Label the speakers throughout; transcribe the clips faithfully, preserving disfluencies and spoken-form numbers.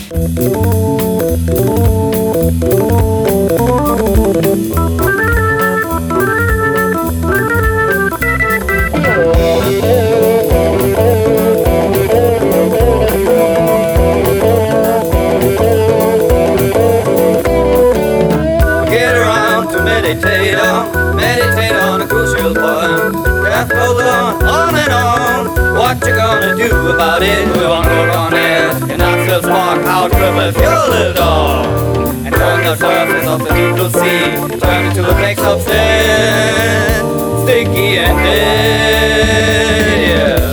Speaker 1: Meditate on, meditate on a crucial point. Death goes on, on and on. What you gonna do about it? We won't go on it. And I still spark out triple fuel lived on. And turn the surface of the deep blue sea, turn it to a cake substance, sticky and dead, yeah.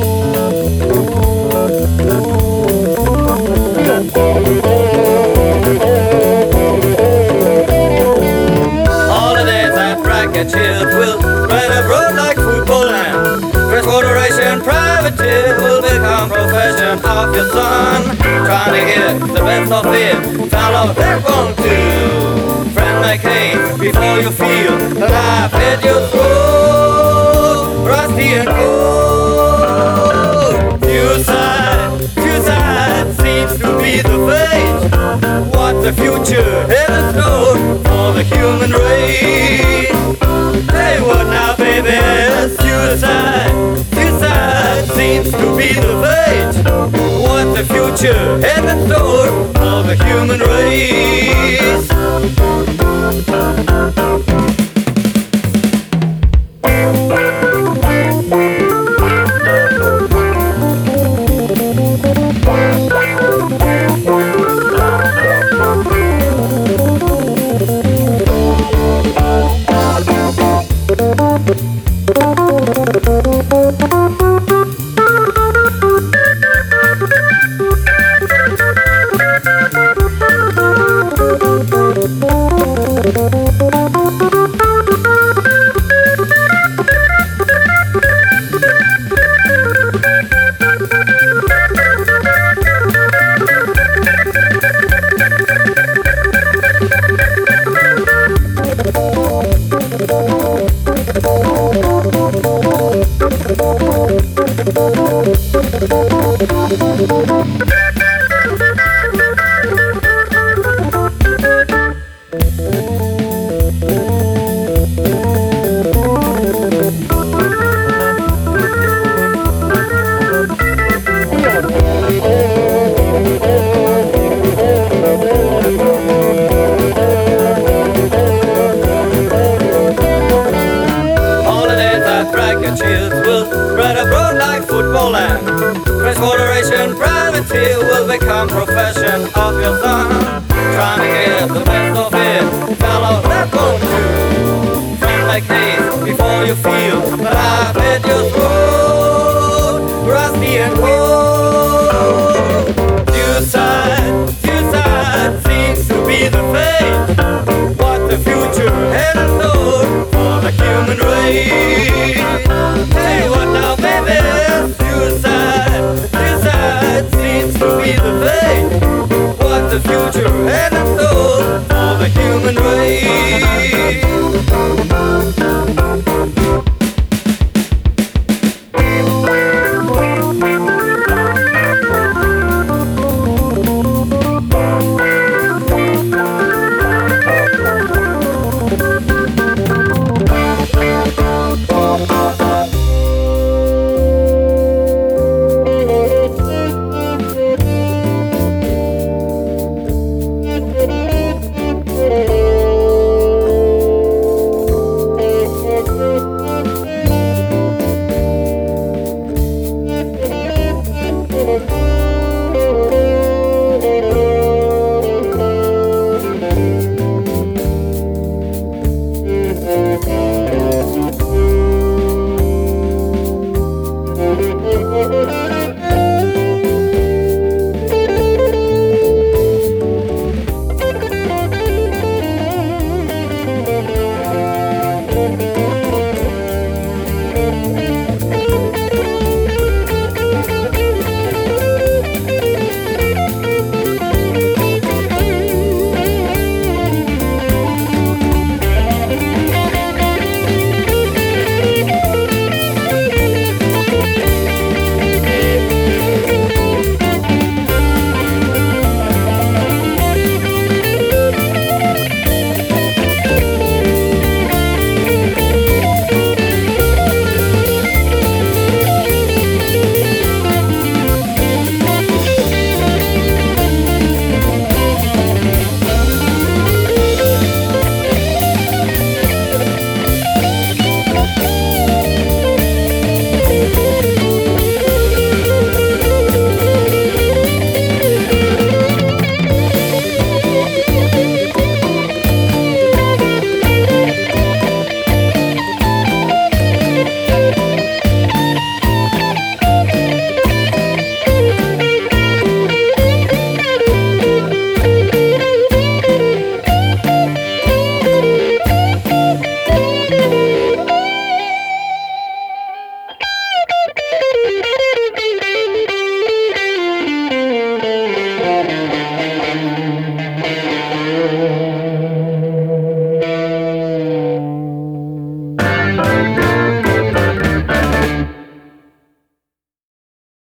Speaker 1: Get chilled will spread abroad like football and freshwater ration privateer will become profession of your son. Trying to get the best of it, follow that one too. Friend, make haste before you feel the life hit your throat, rusty and cold. Suicide, suicide seems to be the fate. What the future has stored for the human race. Hey, what now, baby? Suicide, suicide seems to be the fate. What the future has in store for the human race. Chills will spread abroad like football and freshwater ration privateer will become profession of your son. Trying to get the best of it, follow that one too. Friend, make haste before you feel the life hit your throat.